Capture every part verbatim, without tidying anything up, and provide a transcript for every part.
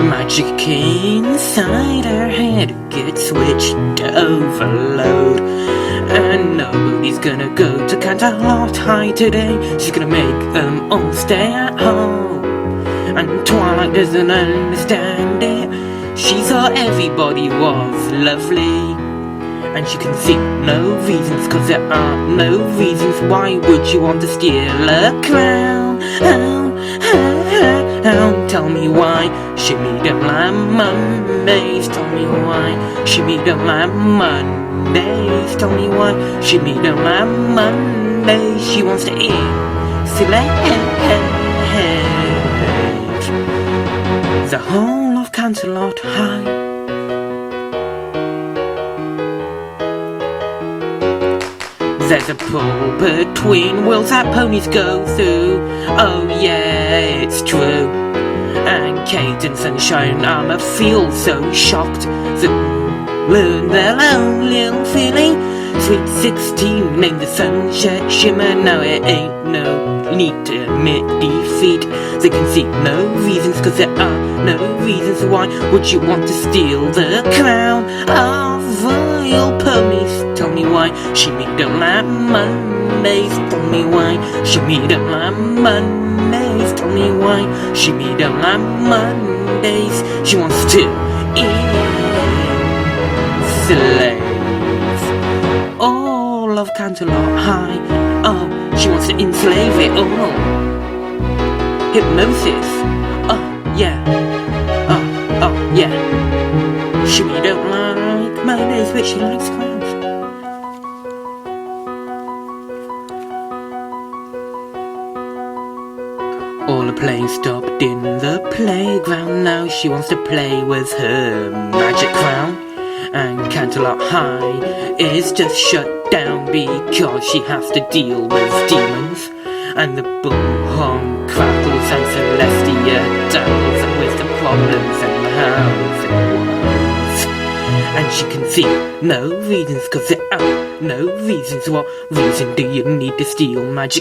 Magic inside her head gets switched to overload. And nobody's gonna go to Canterlot High today. She's gonna make them all stay at home. And Twilight doesn't understand it. She thought everybody was lovely, and she can see no reasons, cause there are no reasons. Why would you want to steal a crown? Oh, oh, oh, oh. Tell me why. Shimmy don't like Mondays. Tell me why. Shimmy don't like Mondays. Tell me why. Shimmy don't like Mondays. She wants to insulate the whole of Canterlot High. There's a pull between worlds that ponies go through. Oh yeah, it's true. And Kate and Sunshine Armour feel so shocked that learn their own little feeling. Sweet sixteen named the Sunset Shimmer. Now it ain't no need to admit defeat. They can see no reasons, cause there are no reasons. Why would you want to steal the crown of royal ponies? Tell me why. Shimmy don't like Mondays. Tell me why. Shimmy don't like Mondays. Tell me why. Shimmy don't like Mondays. She wants to enslave all of Canterlot High. Oh, she wants to enslave it all. Hypnosis. Oh yeah. Oh, oh yeah. Shimmy don't like Mondays, but she likes crowns. All the playing stopped in the playground. Now she wants to play with her magic crown. And Canterlot High is just shut down because she has to deal with demons. And the bullhorn crackles and Celestia dazzles with the problems and how it was. And she can see no reasons, cause there are no reasons. What reason do you need to steal magic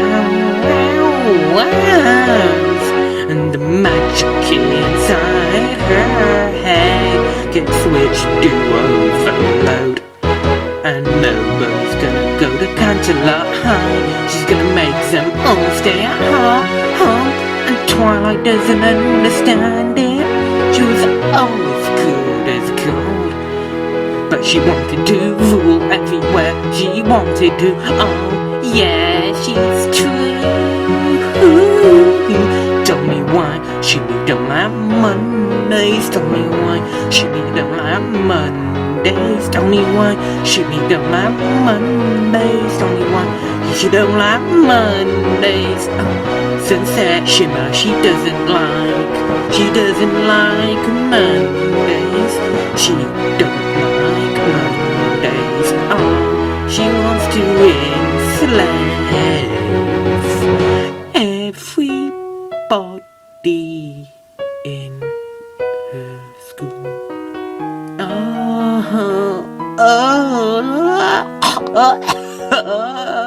crowns? And the magic inside her head gets switched to overload. And nobody's gonna go to Canterlot High. She's gonna make them all stay at home. And Twilight doesn't understand it. She was always good as gold, but she wanted to rule everywhere she wanted to. Oh yeah, she's true. Tell me why. Shimmy don't like Mondays. Tell me why. Shimmy don't like Mondays. Tell me why. Shimmy don't like Mondays. Tell me why. She don't like Mondays. Oh, Sunset Shimmer she doesn't like. She doesn't like Mondays. She don't like Mondays. Oh, she wants to enslave everybody in her school. Oh, oh, oh, oh, oh.